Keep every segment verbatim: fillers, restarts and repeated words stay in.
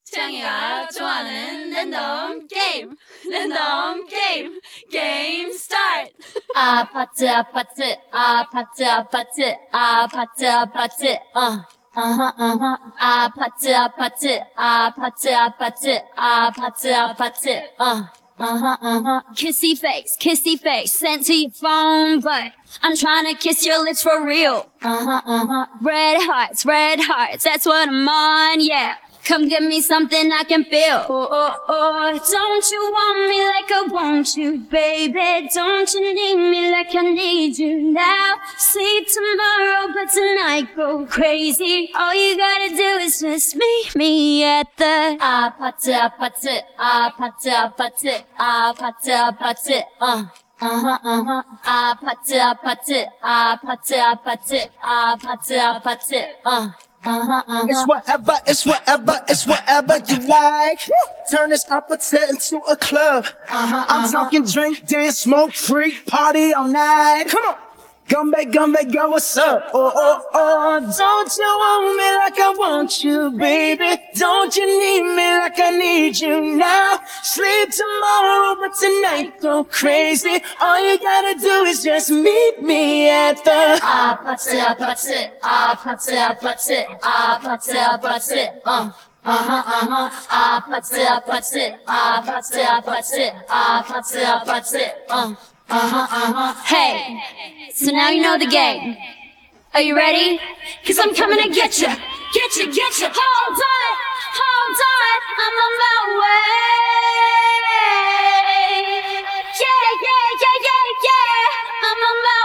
창이가 좋아하는 랜덤 게임, 랜덤 게임, 게임 스타트. 아파트 아파트 아파트 아파트 아파트 아파트 어 어허 어허 아파트 아파트 아파트 아파트 아파트 아파트 어 uh-huh, uh-huh. Kissy face, kissy face, sent to your phone, but I'm trying to kiss your lips for real. Uh-huh, uh-huh. Red hearts, red hearts, that's what I'm on, yeah. Come give me something I can feel. Oh, oh, oh. Don't you want me like I want you, baby? Don't you need me like I need you now? Sleep tomorrow, but tonight go crazy. All you gotta do is just meet me at the 아파트, 아파트, 아파트, 아파트, 아파트, 아파트, uh. Uh-huh, uh-huh. 아파트, 아파트, 아파트, 아파트, 아파트, 아파트, uh. Uh-huh, uh-huh. It's whatever, it's whatever, it's whatever you like. Turn this opposite into a club. Uh-huh, I'm uh-huh. talking drink, dance, smoke, freak, party all night. Come on. Gumbe, Gumbe, girl, what's up? Oh, oh, oh. Don't you want me like I want you, baby? Don't you need me like I need you now? Sleep tomorrow, but tonight go crazy. All you gotta do is just meet me at the 아파트, 아파트, 아파트, 아파트, 아파트, 아파트, uh. Uh-huh, uh-huh. 아파트, 아파트, 아파트, 아파트, 아파트, 아파트, uh. Uh-huh, uh-huh. Hey, so now you know the game. Are you ready? Cause I'm coming to get you, get you, get you. Hold on, hold on, I'm on my way. Yeah, yeah, yeah, yeah, yeah, I'm on my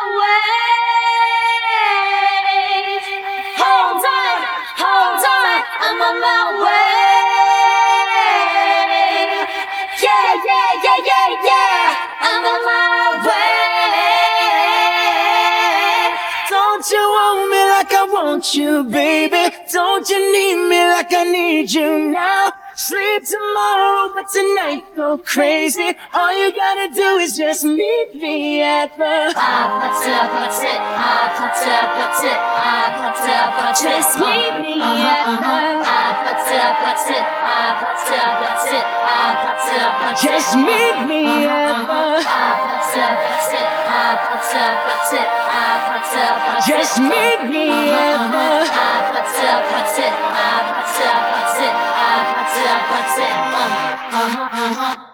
way. Hold on, hold on, I'm on my way. Yeah, yeah, yeah, yeah, yeah, I'm on my way. Don't you want me like I want you, baby? Don't you need me like I need you now? Sleep tomorrow, but tonight go crazy. All you gotta do is just meet me at the 아파트, 아파트, 아파트, 아파트, 아파트, 아파트. Just meet me at the 아파트, 아파트, 아파트, 아파트, 아파트, 아파트. Just meet me at the 아파트, 아파트, 아파트, 아파트, 아파트, 아파트. Just meet me at the 아파트, 아파트, 아파트, 아파트, 아파트, 아파트. Uh, uh-huh, uh-huh.